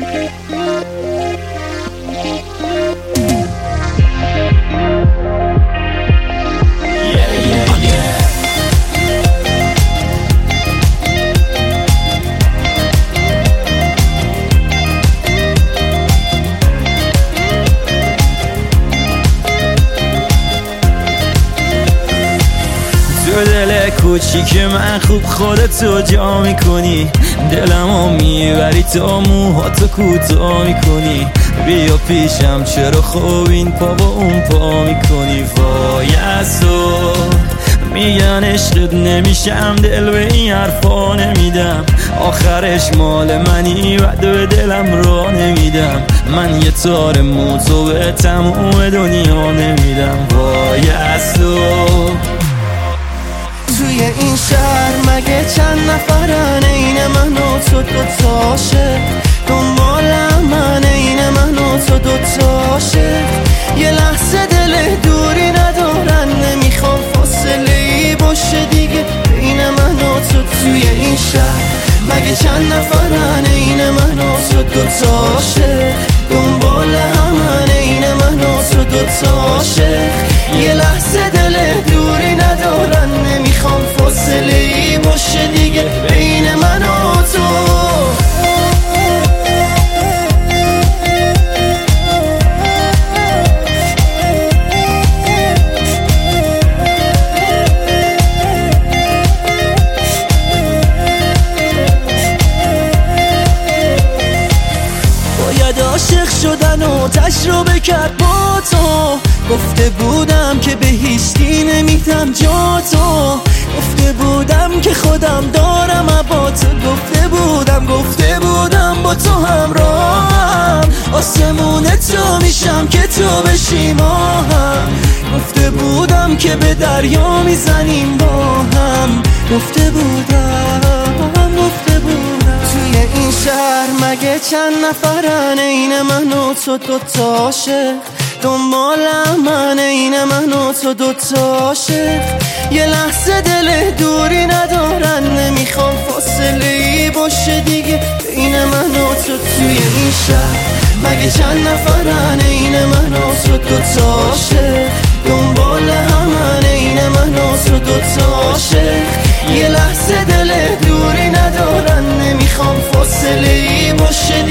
تو دل کوچیک من خوب خودتو جا میکنی، دلمو میبری تا موهاتو کوتاه میکنی. بیا پیشم چرا خوب این پا با اون پا میکنی. وای از تو میگن عشقت نمیشم، دل به این حرفا نمیدم. آخرش مال منی و به دلم را نمیدم. من یه تار موتو به تموم دنیا نمیدم. وای از تو توی این شهر مگه چند نفرن این من و تو دوتاشه، دنبال من این من و تو دوتاشه. یه لحظه دل دوری ندارن، نمیخوام فاصله ای باشه دیگه بین من و تو. توی این شهر مگه چند نفرن این من و تو دوتاشه، دنبال من این من و تو دوتاشه. یه لحظه دل دوری ندارن، نمیخوام فاصله ای باشه دیگه بین من و تو. باید عاشق شدن و تجربه کرد با تو. گفته بودم که به هیچکی نمیدم جا تو. گفته بودم که خودم دارم با تو. گفته بودم با تو همراهم، آسمون تو میشم که تو بشی ماهم. گفته بودم که به دریا میزنیم با هم. گفته بودم توی این شهر مگه چند نفرن این من و تو دوتاشه، دنبال من این من و تو دوتاشه. یه لحظه دل دوری ندارن، نمیخوام فاصله ای باشه دیگه بین من و تو. توی این شهر مگه چند نفرن این من و تو دوتاشه، دنبال من این من و تو دوتاشه. یه لحظه دل دوری ندارن، نمیخوام فاصله ای باشه